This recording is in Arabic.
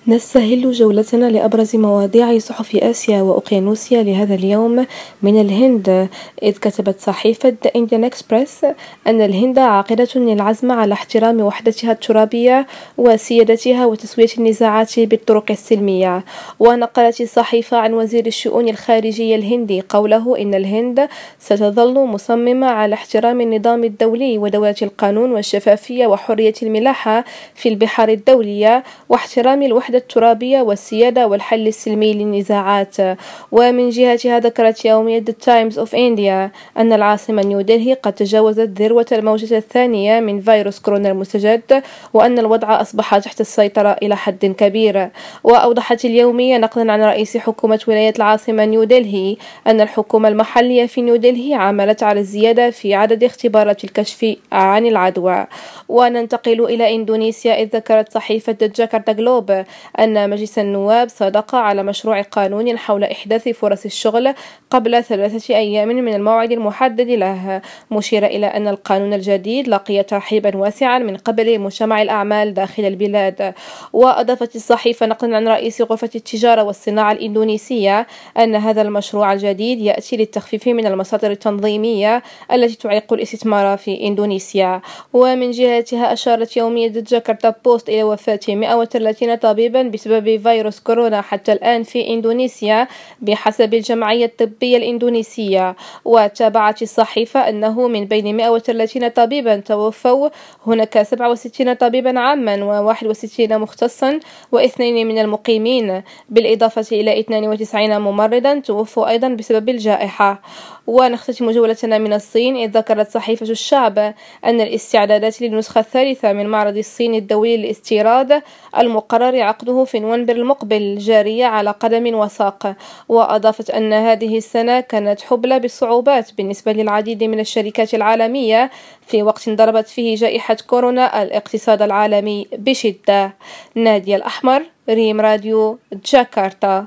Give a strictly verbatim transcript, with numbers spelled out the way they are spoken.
نستهل جولتنا لأبرز مواضيع صحف آسيا وأوقيانوسيا لهذا اليوم من الهند، إذ كتبت صحيفة The Indian Express أن الهند عاقدة العزم على احترام وحدتها الترابية وسيادتها وتسوية النزاعات بالطرق السلمية. ونقلت الصحيفة عن وزير الشؤون الخارجية الهندي قوله إن الهند ستظل مصممة على احترام النظام الدولي ودولة القانون والشفافية وحرية الملاحة في البحار الدولية واحترام الوحدة الترابية والسيادة والحل السلمي للنزاعات. ومن جهتها ذكرت يومية The Times of India أن العاصمة نيودلهي قد تجاوزت ذروة الموجة الثانية من فيروس كورونا المستجد، وأن الوضع أصبح تحت السيطرة إلى حد كبير. وأوضحت اليومية نقلا عن رئيس حكومة ولاية العاصمة نيودلهي أن الحكومة المحلية في نيودلهي عملت على الزيادة في عدد اختبارات الكشف عن العدوى. وننتقل إلى إندونيسيا، إذ ذكرت صحيفة جاكرتا جلوب أن مجلس النواب صادق على مشروع قانون حول إحداث فرص الشغل قبل ثلاثة أيام من الموعد المحدد له، مشيرة إلى أن القانون الجديد لقي ترحيبا واسعا من قبل مجتمع الأعمال داخل البلاد. وأضافت الصحيفة نقلا عن رئيس غرفة التجارة والصناعة الإندونيسية أن هذا المشروع الجديد يأتي للتخفيف من المصادر التنظيمية التي تعيق الاستثمار في إندونيسيا. ومن جهتها أشارت يومية جاكرتا بوست إلى وفاة مئة وثلاثين طبيبا بسبب فيروس كورونا حتى الآن في إندونيسيا بحسب الجمعية الطبية الإندونيسية. وتابعت الصحيفة أنه من بين مئة وثلاثين طبيبا توفوا هناك سبعة وستين طبيبا عاما وواحد وستين مختصا واثنين من المقيمين، بالإضافة إلى اثنين وتسعين ممرضا توفوا أيضا بسبب الجائحة. ونختتم جولتنا من الصين، إذ ذكرت صحيفة الشعب أن الاستعدادات للنسخة الثالثة من معرض الصين الدولي للاستيراد المقرر عقده في نوفمبر المقبل جارية على قدم وساق. وأضافت أن هذه السنة كانت حبلى بالصعوبات بالنسبة للعديد من الشركات العالمية في وقت ضربت فيه جائحة كورونا الاقتصاد العالمي بشدة. نادية الأحمر، ريم راديو، جاكرتا.